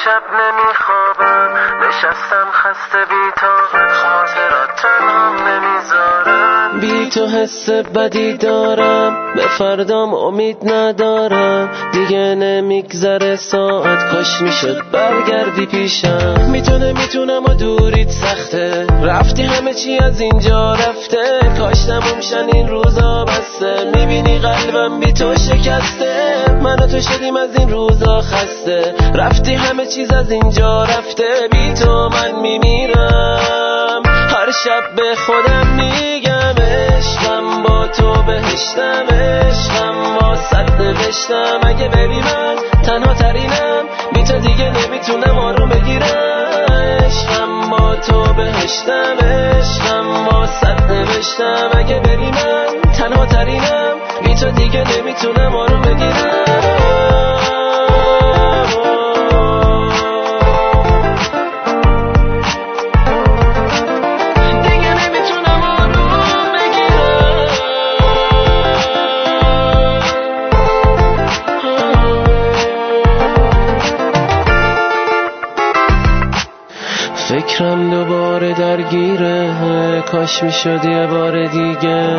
شب نمیخوابم، نشستم خسته بی‌طاقت، خاطرات تنهام نمیذارم. بی تو حس بدی دارم، به فردام امید ندارم. دیگه نمیگذره ساعت، کاش میشد برگردی پیشم. میتونم و دوریت سخته، رفتی همه چی از اینجا رفته. کاش تموم این روزا بسته، میبینی قلبم بی تو شکسته. من و تو شدیم از این روزا خسته، رفتی همه چیز از اینجا رفته. بی تو من میمیرم، هر شب به خودم میگم عشقم با تو بهشتم، عشقم واسط نوشتم. اگه بری من تنها ترینم، بی تو دیگه نمیتونم آروم بگیرم. عشقم با تو بهشتم، عشقم واسط نوشتم. اگه بری من تنها ترینم، بی تو دیگه نمیتونم آروم بگیرم. فکرم دوباره درگیره، کاش میشد یه بار دیگه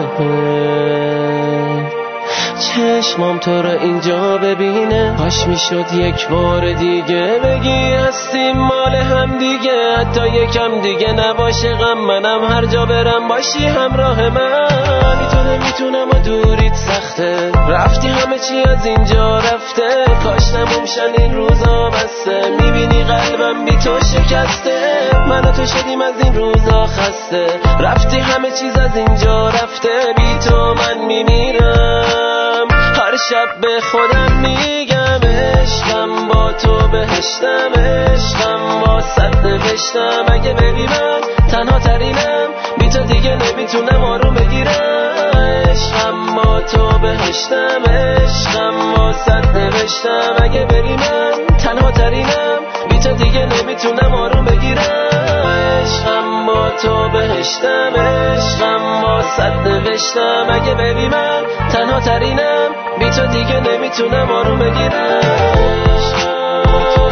چشمام تو رو اینجا ببینه. کاش میشد یک بار دیگه بگی هستیم مال هم دیگه. حتی یکم دیگه نباشه غم، منم هر جا برم باشی همراه من. میتونم و دوریت سخته، رفتی همه چی از اینجا رفته. کاش تموم این روزا بسته، میبینی قلبم بی تو شکسته. من و تو شدیم از این روزا خسته، رفتی همه چیز از اینجا رفته. بی تو من میمیرم، هر شب به خودم میگم عشقم با تو بهشتم، عشقم واسط نوشتم. اگه بری من تنها ترینم، بی تو دیگه نمیتونم آروم بگیرم. عشقم با تو بهشتم، عشقم واسط نوشتم. اگه بری من تنها ترینم، بی تو دیگه نمیتونم آروم بگیرم. عشقم با تو بهشتم، عشقم واسط نوشتم. اگه بری من تنها ترینم، بی تو دیگه نمیتونم آروم بگیرم.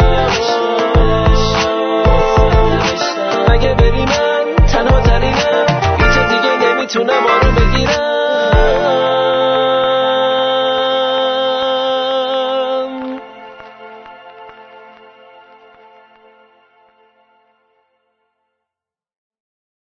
اگه بری من تنها ترینم،